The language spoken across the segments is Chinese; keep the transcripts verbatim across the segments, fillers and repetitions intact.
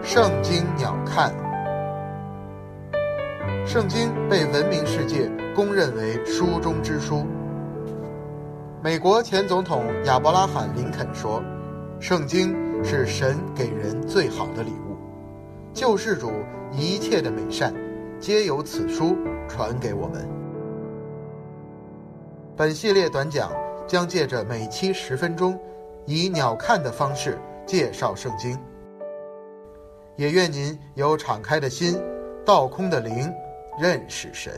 圣经鸟瞰。圣经被文明世界公认为书中之书。美国前总统亚伯拉罕·林肯说，圣经是神给人最好的礼物，救世主一切的美善皆由此书传给我们。本系列短讲将借着每期十分钟，以鸟瞰的方式介绍圣经。也愿您有敞开的心，倒空的灵，认识神。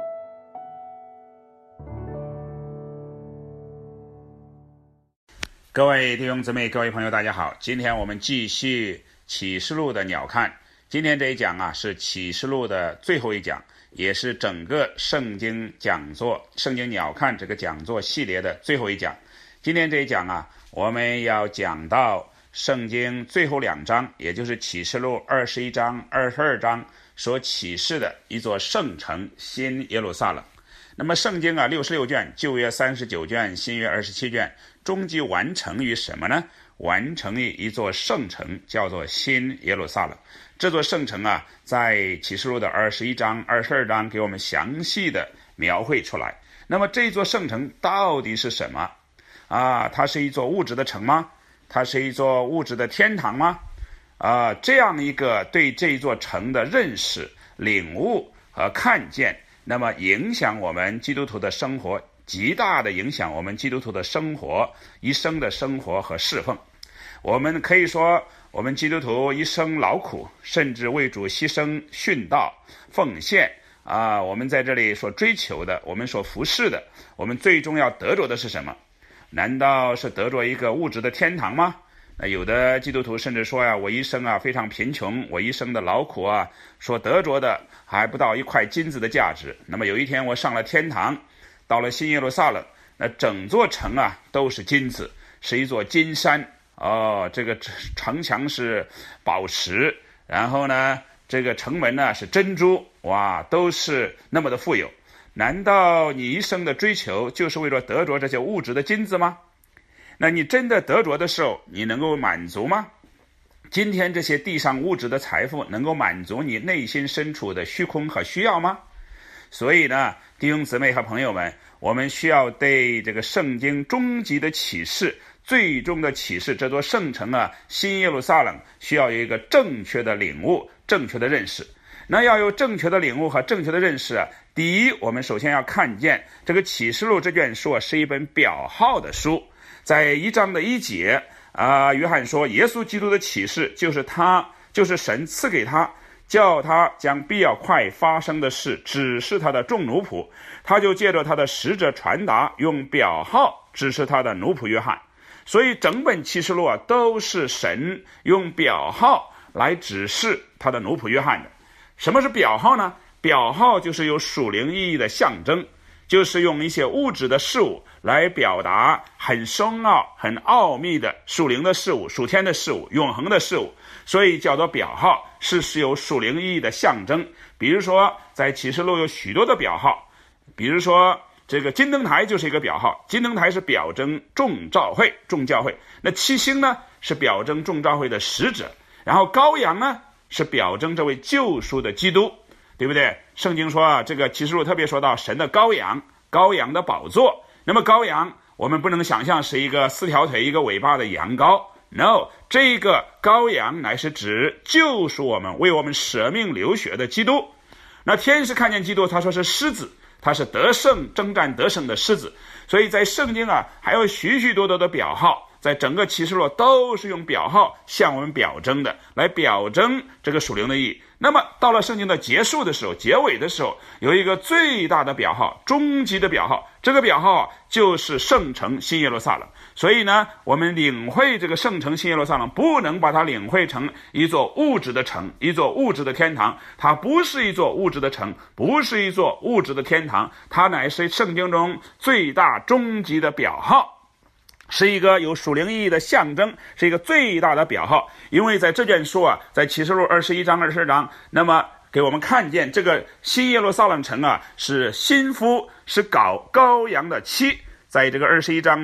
各位弟兄姊妹，各位朋友，大家好。今天我们继续启示录的鸟瞰。今天这一讲啊，是启示录的最后一讲，也是整个圣经讲座圣经鸟瞰这个讲座系列的最后一讲。今天这一讲啊，我们要讲到圣经最后两章，也就是启示录二十一章、二十二章所启示的一座圣城新耶路撒冷。那么圣经啊，六十六卷，旧约三十九卷，新约二十七卷，终极完成于什么呢？完成于一座圣城，叫做新耶路撒冷。这座圣城啊，在启示录的二十一章、二十二章给我们详细的描绘出来。那么这座圣城到底是什么啊？它是一座物质的城吗？它是一座物质的天堂吗？啊，这样一个对这座城的认识、领悟和看见，那么影响我们基督徒的生活，极大的影响我们基督徒的生活，一生的生活和侍奉。我们可以说，我们基督徒一生劳苦，甚至为主牺牲、殉道、奉献啊！我们在这里所追求的，我们所服侍的，我们最终要得着的是什么？难道是得着一个物质的天堂吗？那有的基督徒甚至说呀，我一生啊非常贫穷，我一生的劳苦啊，所得着的还不到一块金子的价值。那么有一天我上了天堂，到了新耶路撒冷，那整座城啊都是金子，是一座金山哦，这个城墙是宝石，然后呢，这个城门呢是珍珠，哇，都是那么的富有。难道你一生的追求就是为了得着这些物质的金子吗？那你真的得着的时候，你能够满足吗？今天这些地上物质的财富能够满足你内心深处的虚空和需要吗？所以呢，弟兄姊妹和朋友们，我们需要对这个圣经终极的启示，最终的启示，这座圣城啊，新耶路撒冷，需要有一个正确的领悟，正确的认识。那要有正确的领悟和正确的认识啊，第一，我们首先要看见这个启示录这卷书啊，是一本表号的书。在一章的一节啊、呃，约翰说，耶稣基督的启示就是他，就是神赐给他，叫他将必要快发生的事指示他的众奴仆，他就借着他的使者传达，用表号指示他的奴仆约翰。所以整本启示录啊，都是神用表号来指示他的奴仆约翰的。什么是表号呢？表号就是有属灵意义的象征，就是用一些物质的事物来表达很深奥、很奥秘的属灵的事物、属天的事物、永恒的事物，所以叫做表号，是是有属灵意义的象征。比如说，在启示录有许多的表号，比如说这个金灯台就是一个表号，金灯台是表征众召会、众教会。那七星呢，是表征众召会的使者，然后羔羊呢，是表征这位救赎的基督，对不对？圣经说啊，这个启示录特别说到神的羔羊，羔羊的宝座。那么羔羊，我们不能想象是一个四条腿一个尾巴的羊羔， no， 这个羔羊乃是指救赎我们、为我们舍命流血的基督。那天使看见基督，他说是狮子，他是得胜征战得胜的狮子。所以在圣经啊，还有许许多多的表号，在整个启示录都是用表号向我们表征的，来表征这个属灵的意义。那么到了圣经的结束的时候，结尾的时候，有一个最大的表号，终极的表号，这个表号啊，就是圣城新耶路撒冷。所以呢，我们领会这个圣城新耶路撒冷，不能把它领会成一座物质的城，一座物质的天堂。它不是一座物质的城，不是一座物质的天堂，它乃是圣经中最大终极的表号，是一个有属灵意义的象征，是一个最大的表号。因为在这卷书啊，在启示录二十一章、二十二章，那么给我们看见这个新耶路撒冷城啊，是新妇，是羔羔羊的妻。在这个二十一章的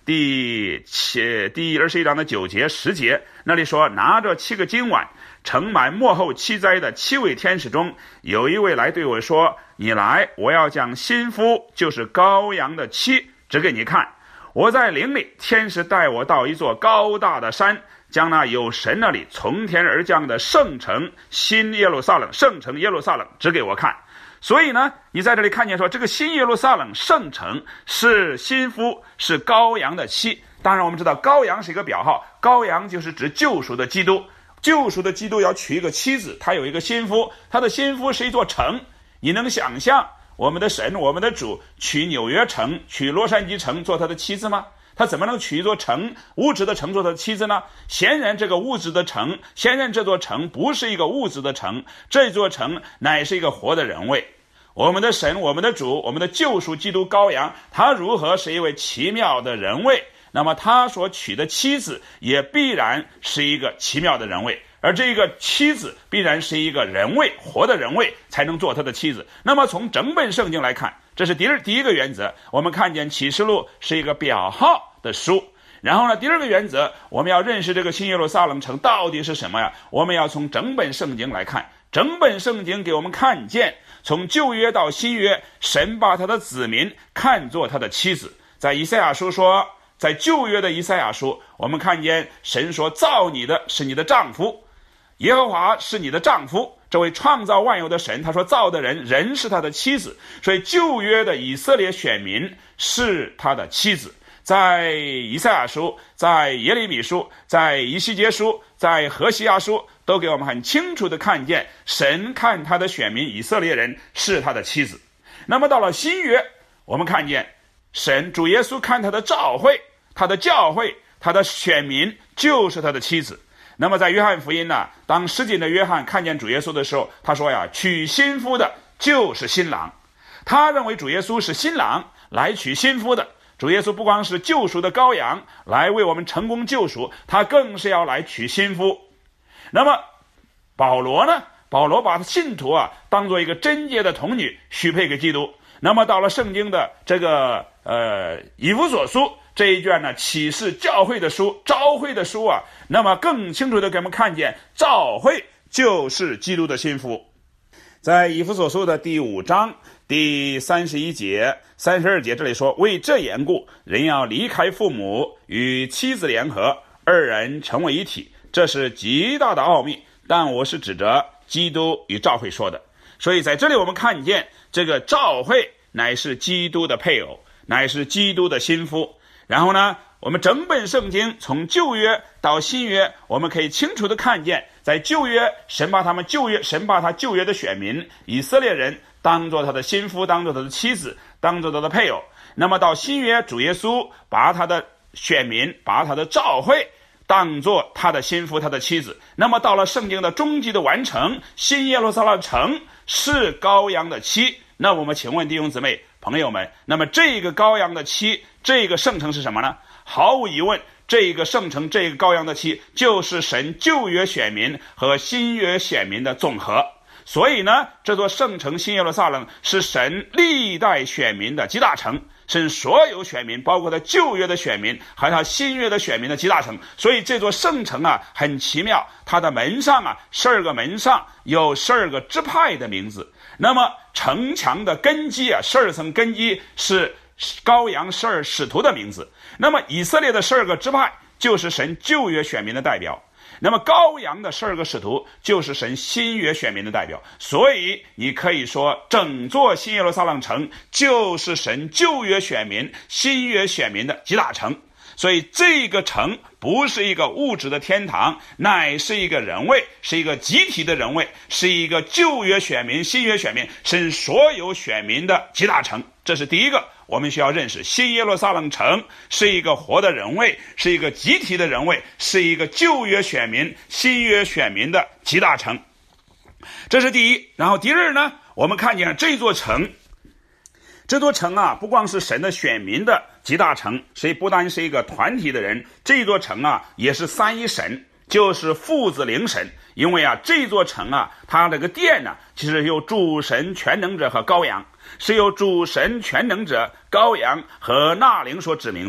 第七第二十一章的九节十节，那里说，拿着七个金碗盛满末后七灾的七位天使中，有一位来对我说，你来，我要将新妇，就是羔羊的妻，指给你看。我在灵里，天使带我到一座高大的山，将那有神那里从天而降的圣城新耶路撒冷，圣城耶路撒冷指给我看。所以呢，你在这里看见说，这个新耶路撒冷圣城是新妇，是羔羊的妻。当然我们知道羔羊是一个表号，羔羊就是指救赎的基督，救赎的基督要娶一个妻子，他有一个新妇，他的新妇是一座城。你能想象我们的神，我们的主娶纽约城，娶洛杉矶城做他的妻子吗？他怎么能娶一座城，物质的城做他的妻子呢？显然这个物质的城，显然这座城不是一个物质的城，这座城乃是一个活的人位。我们的神，我们的主，我们的救赎基督羔羊，他如何是一位奇妙的人位，那么他所娶的妻子也必然是一个奇妙的人位，而这个妻子必然是一个人位，活的人位，才能做他的妻子。那么从整本圣经来看，这是第二第一个原则，我们看见启示录是一个表号的书。然后呢，第二个原则，我们要认识这个新耶路撒冷城到底是什么呀？我们要从整本圣经来看，整本圣经给我们看见，从旧约到新约，神把他的子民看作他的妻子。在以赛亚书说，在旧约的以赛亚书，我们看见神说，造你的是你的丈夫，耶和华是你的丈夫。这位创造万有的神，他说造的人，人是他的妻子。所以旧约的以色列选民是他的妻子。在以赛亚书，在耶利米书，在以西结书，在何西阿书，都给我们很清楚的看见，神看他的选民以色列人是他的妻子。那么到了新约，我们看见神主耶稣看他的召会，他的教会，他的选民就是他的妻子。那么在约翰福音呢，当施浸的约翰看见主耶稣的时候，他说呀，娶新妇的就是新郎。他认为主耶稣是新郎来娶新妇的。主耶稣不光是救赎的羔羊来为我们成功救赎，他更是要来娶新妇。那么保罗呢，保罗把信徒啊当做一个贞洁的童女许配给基督。那么到了圣经的这个呃以弗所书这一卷呢，启示教会的书，召会的书啊，那么更清楚的给我们看见，召会就是基督的新妇。在以弗所书的第五章第三十一节、三十二节，这里说，为这缘故，人要离开父母，与妻子联合，二人成为一体，这是极大的奥秘，但我是指着基督与召会说的。所以在这里我们看见，这个召会乃是基督的配偶，乃是基督的新妇。然后呢，我们整本圣经从旧约到新约，我们可以清楚的看见，在旧约神把他们旧约神把他旧约的选民以色列人当作他的新妇，当作他的妻子，当作他的配偶。那么到新约，主耶稣把他的选民，把他的召会当作他的新妇，他的妻子。那么到了圣经的终极的完成，新耶路撒冷城是羔羊的妻。那我们请问弟兄姊妹朋友们，那么这个羔羊的妻，这个圣城是什么呢？毫无疑问，这个圣城，这个羔羊的妻，就是神旧约选民和新约选民的总和。所以呢，这座圣城新耶路撒冷是神历代选民的集大成，是所有选民，包括他旧约的选民和他新约的选民的集大成。所以这座圣城啊很奇妙，它的门上啊十二个门上有十二个支派的名字。那么城墙的根基啊，十二层根基是羔羊十二使徒的名字。那么以色列的十二个支派就是神旧约选民的代表，那么羔羊的十二个使徒就是神新约选民的代表。所以你可以说，整座新耶路撒冷城就是神旧约选民、新约选民的集大成。所以这个城不是一个物质的天堂，乃是一个人位，是一个集体的人位，是一个旧约选民、新约选民，是所有选民的集大成。这是第一个我们需要认识，新耶路撒冷城是一个活的人位，是一个集体的人位，是一个旧约选民、新约选民的集大成。这是第一。然后第二呢，我们看见这座城，这座城啊，不光是神的选民的集大成，所以不单是一个团体的人，这座城啊也是三一神，就是父子灵神。因为啊这座城啊，它这个殿呢、啊、其实有主神全能者和羔羊，是由主神全能者羔羊和纳灵所指明的。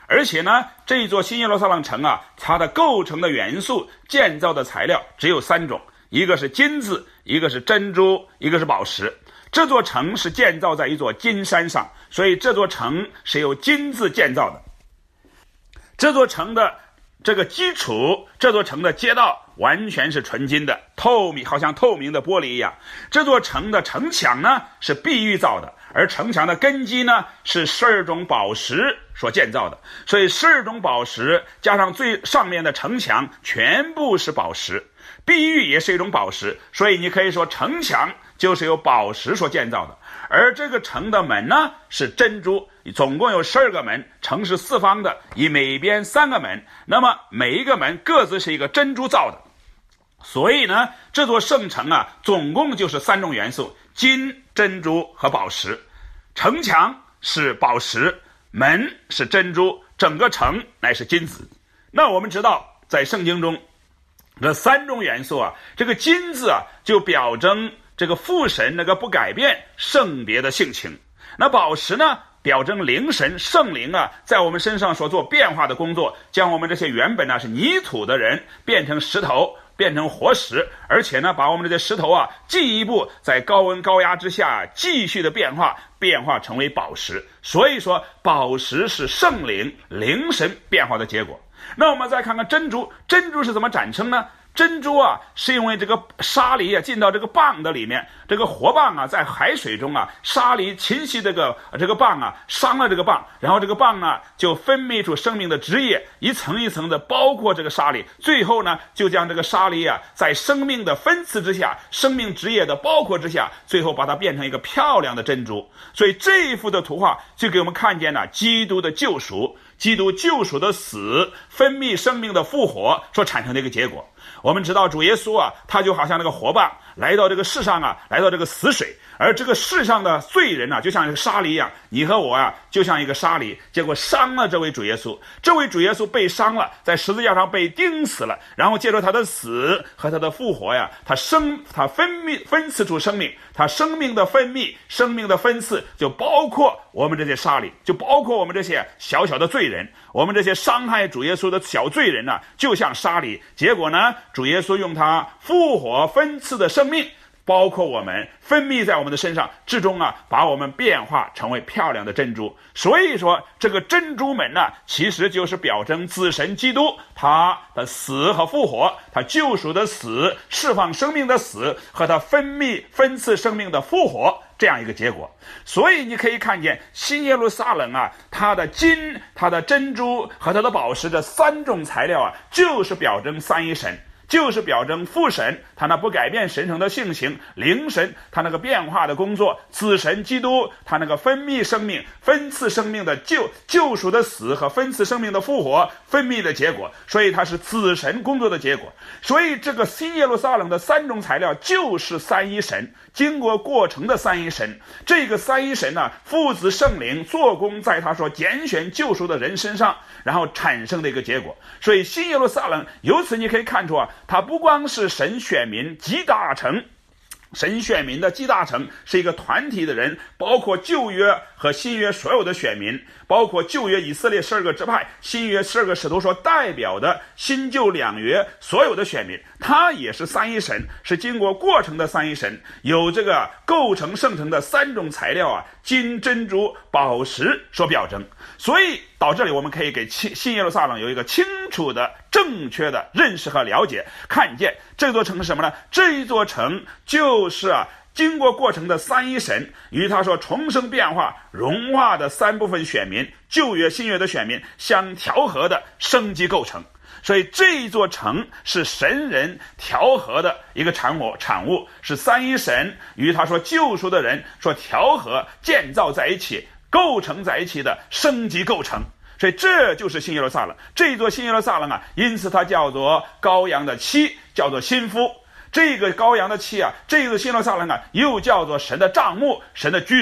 而且呢，这一座新耶路撒冷城啊，它的构成的元素、建造的材料只有三种，一个是金子，一个是珍珠，一个是宝石。这座城是建造在一座金山上，所以这座城是由金子建造的。这座城的这个基础，这座城的街道完全是纯金的，透明，好像透明的玻璃一样。这座城的城墙呢是碧玉造的，而城墙的根基呢是十二种宝石所建造的，所以十二种宝石加上最上面的城墙全部是宝石，碧玉也是一种宝石，所以你可以说城墙就是由宝石所建造的。而这个城的门呢是珍珠，总共有十二个门，城是四方的，以每边三个门，那么每一个门各自是一个珍珠造的。所以呢，这座圣城啊，总共就是三种元素：金、珍珠和宝石。城墙是宝石，门是珍珠，整个城乃是金子。那我们知道，在圣经中，这三种元素啊，这个金字啊，就表征这个父神那个不改变圣别的性情。那宝石呢，表征灵神圣灵啊，在我们身上所做变化的工作，将我们这些原本呢是泥土的人变成石头，变成活石，而且呢，把我们这些石头啊，进一步在高温高压之下继续的变化，变化成为宝石。所以说，宝石是圣灵灵神变化的结果。那我们再看看珍珠，珍珠是怎么产生呢？珍珠啊，是因为这个沙梨啊进到这个蚌的里面，这个活蚌啊在海水中啊，沙梨侵袭这个这个蚌啊，伤了这个蚌，然后这个蚌呢就分泌出生命的汁液，一层一层的包括这个沙梨，最后呢就将这个沙梨啊在生命的分赐之下，生命汁液的包括之下，最后把它变成一个漂亮的珍珠。所以这一幅的图画就给我们看见了基督的救赎，基督救赎的死，分泌生命的复活所产生的一个结果。我们知道主耶稣啊，他就好像那个活蚌来到这个世上啊，来到这个死水，而这个世上的罪人啊，就像一个沙梨一样，你和我啊，就像一个沙梨，结果伤了这位主耶稣。这位主耶稣被伤了，在十字架上被钉死了，然后借着他的死和他的复活呀，他生他分泌分赐出生命，他生命的分泌，生命的分赐就包括我们这些沙梨，就包括我们这些小小的罪人，我们这些伤害主耶稣的小罪人呢、啊，就像沙梨。结果呢，主耶稣用他复活分赐的生命，包括我们分泌在我们的身上，至终啊，把我们变化成为漂亮的珍珠。所以说，这个珍珠门呢、啊，其实就是表征子神基督他的死和复活，他救赎的死，释放生命的死，和他分泌分赐生命的复活，这样一个结果。所以你可以看见新耶路撒冷啊，它的金、它的珍珠和它的宝石这三种材料啊，就是表征三一神，就是表征父神他那不改变神圣的性情，灵神他那个变化的工作，子神基督他那个分泌生命、分赐生命的救救赎的死和分赐生命的复活分泌的结果，所以它是子神工作的结果。所以这个新耶路撒冷的三种材料就是三一神经过过程的三一神。这个三一神呢、啊，父子圣灵做工在他所拣选救赎的人身上，然后产生的一个结果。所以新耶路撒冷由此你可以看出啊，它不光是神选民集大成，神选民的集大成是一个团体的人，包括旧约和新约所有的选民，包括旧约以色列十二个支派，新约十二个使徒所代表的新旧两约所有的选民，他也是三一神，是经过过程的三一神，有这个构成圣城的三种材料啊，金、珍珠、宝石所表征。所以到这里我们可以给新耶路撒冷有一个清楚的正确的认识和了解，看见这座城是什么呢？这一座城就是啊经过过程的三一神与他说重生变化融化的三部分选民，旧约新约的选民相调和的升级构成。所以这一座城是神人调和的一个产物，产物是三一神与他说救赎的人所调和建造在一起，构成在一起的升级构成。所以这就是新耶路撒冷。这一座新耶路撒冷啊，因此它叫做羔羊的妻，叫做新妇。这个羔羊的妻啊，这个新耶路撒冷啊，又叫做神的帐幕，神的居所。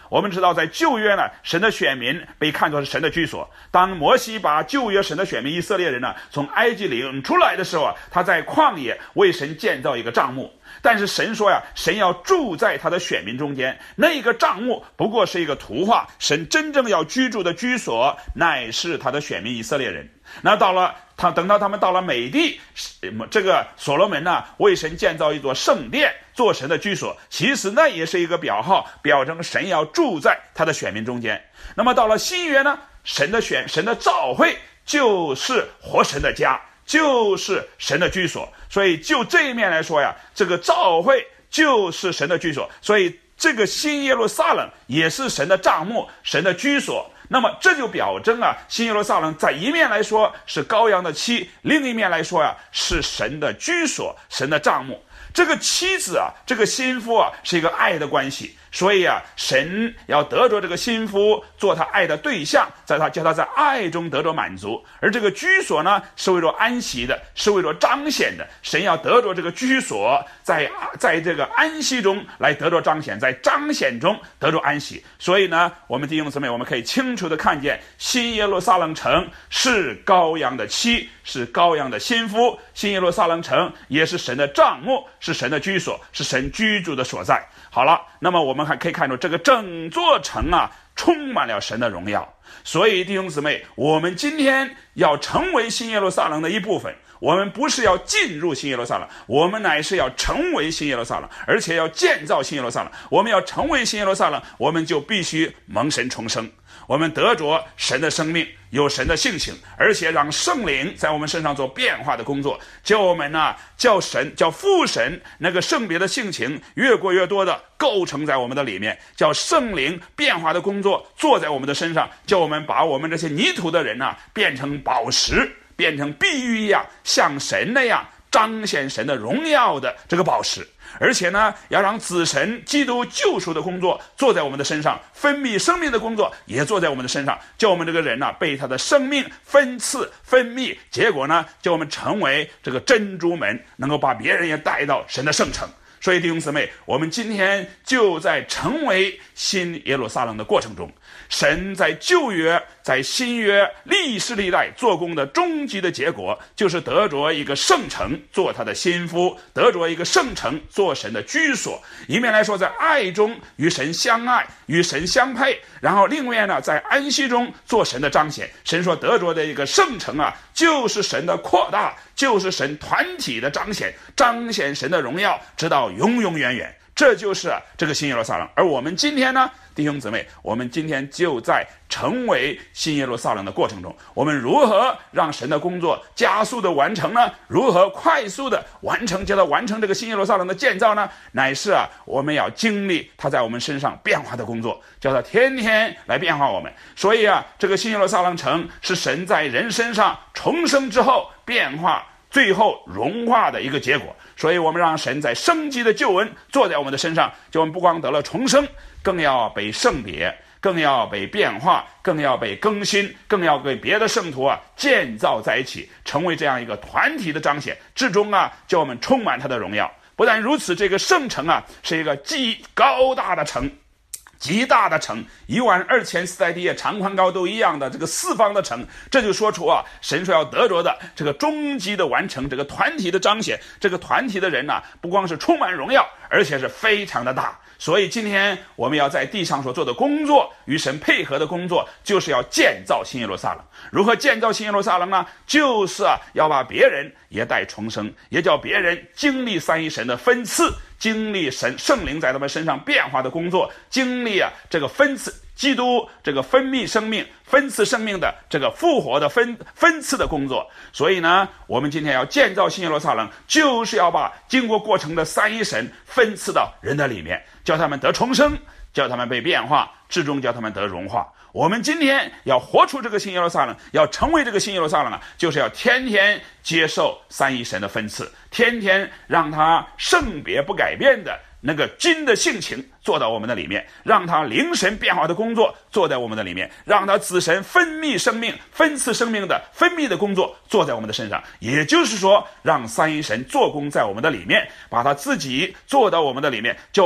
我们知道在旧约呢，神的选民被看作是神的居所。当摩西把旧约神的选民以色列人呢从埃及领出来的时候啊，他在旷野为神建造一个帐幕。但是神说呀，神要住在他的选民中间，那个帐幕不过是一个图画，神真正要居住的居所乃是他的选民以色列人。那到了他等到他们到了美地，这个所罗门呢为神建造一座圣殿，做神的居所，其实那也是一个表号，表征神要住在他的选民中间。那么到了新约呢，神的选神的召会就是活神的家，就是神的居所。所以就这一面来说呀，这个召会就是神的居所，所以这个新耶路撒冷也是神的帐幕，神的居所。那么这就表征啊，新耶路撒冷在一面来说是羔羊的妻，另一面来说呀、啊、是神的居所，神的帐幕。这个妻子啊，这个心腹啊，是一个爱的关系，所以啊，神要得着这个心腹做他爱的对象，在他叫他在爱中得着满足。而这个居所呢，是为着安息的，是为着彰显的。神要得着这个居所，在在这个安息中来得着彰显，在彰显中得着安息。所以呢，我们弟兄姊妹，我们可以清楚的看见，新耶路撒冷城是羔羊的妻，是羔羊的心腹。新耶路撒冷城也是神的帐幕，是神的居所，是神居住的所在。好了，那么我们还可以看出这个整座城啊，充满了神的荣耀。所以弟兄姊妹，我们今天要成为新耶路撒冷的一部分，我们不是要进入新耶路撒冷，我们乃是要成为新耶路撒冷，而且要建造新耶路撒冷。我们要成为新耶路撒冷，我们就必须蒙神重生，我们得着神的生命，有神的性情，而且让圣灵在我们身上做变化的工作，叫我们呢、啊，叫神叫父神那个圣别的性情越过越多的构成在我们的里面，叫圣灵变化的工作做在我们的身上，叫我们把我们这些泥土的人呢、啊、变成宝石，变成碧玉一样，像神那样彰显神的荣耀的这个宝石。而且呢，要让子神基督救赎的工作做在我们的身上，分泌生命的工作也做在我们的身上，叫我们这个人呢、啊、被他的生命分赐分泌，结果呢，叫我们成为这个珍珠门，能够把别人也带到神的圣城。所以弟兄姊妹，我们今天就在成为新耶路撒冷的过程中，神在旧约在新约历世历代做工的终极的结果，就是得着一个圣城做他的心腹，得着一个圣城做神的居所。一面来说在爱中与神相爱，与神相配，然后另外呢，在安息中做神的彰显。神说得着的一个圣城啊，就是神的扩大，就是神团体的彰显，彰显神的荣耀直到永永远远。这就是啊这个新耶路撒冷。而我们今天呢，弟兄姊妹，我们今天就在成为新耶路撒冷的过程中，我们如何让神的工作加速的完成呢？如何快速的完成，叫他完成这个新耶路撒冷的建造呢？乃是啊，我们要经历他在我们身上变化的工作，叫他天天来变化我们。所以啊，这个新耶路撒冷城是神在人身上重生之后变化，最后融化的一个结果。所以我们让神在生机的救恩坐在我们的身上，就我们不光得了重生，更要被圣别，更要被变化，更要被更新，更要被别的圣徒啊建造在一起，成为这样一个团体的彰显，至终啊叫我们充满他的荣耀。不但如此，这个圣城啊是一个极高大的城，极大的城，一万二千四百地，长宽高都一样的这个四方的城。这就说出啊，神说要得着的这个终极的完成，这个团体的彰显，这个团体的人呢、啊，不光是充满荣耀，而且是非常的大。所以今天我们要在地上所做的工作，与神配合的工作，就是要建造新耶路撒冷。如何建造新耶路撒冷呢？就是啊，要把别人也带重生，也叫别人经历三一神的分赐，经历神圣灵在他们身上变化的工作，经历啊这个分赐基督这个分泌生命、分赐生命的这个复活的分分赐的工作。所以呢，我们今天要建造新耶路撒冷，就是要把经过过程的三一神分赐到人的里面，叫他们得重生，叫他们被变化，至终叫他们得融化。我们今天要活出这个新耶路撒冷，要成为这个新耶路撒冷啊，就是要天天接受三一神的分赐，天天让他圣别不改变的那个金的性情做到我们的里面，让他灵神变化的工作做在我们的里面，让他子神分泌生命、分赐生命的分泌的工作做在我们的身上。也就是说，让三一神做工在我们的里面，把他自己做到我们的里面，叫我们被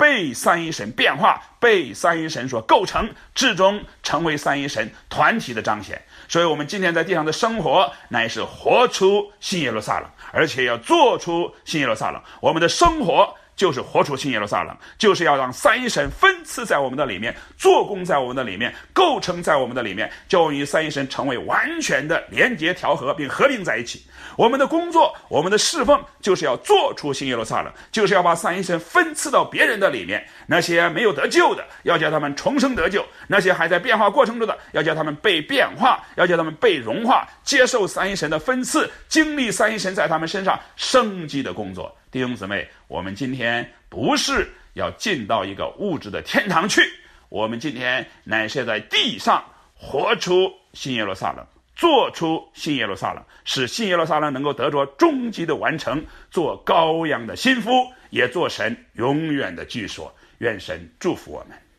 被三一神变化，被三一神所构成，至终成为三一神团体的彰显。所以我们今天在地上的生活乃是活出新耶路撒冷，而且要做出新耶路撒冷。我们的生活就是活出新耶路撒冷，就是要让三一神分赐在我们的里面，做工在我们的里面，构成在我们的里面，叫我们与三一神成为完全的连结调和并合并在一起。我们的工作，我们的侍奉，就是要做出新耶路撒冷，就是要把三一神分赐到别人的里面。那些没有得救的，要叫他们重生得救；那些还在变化过程中的，要叫他们被变化，要叫他们被融化，接受三一神的分赐，经历三一神在他们身上生机的工作。弟兄姊妹，我们今天不是要进到一个物质的天堂去，我们今天乃是在地上活出新耶路撒冷，做出新耶路撒冷，使新耶路撒冷能够得着终极的完成，做羔羊的心腹，也做神永远的居所。愿神祝福我们。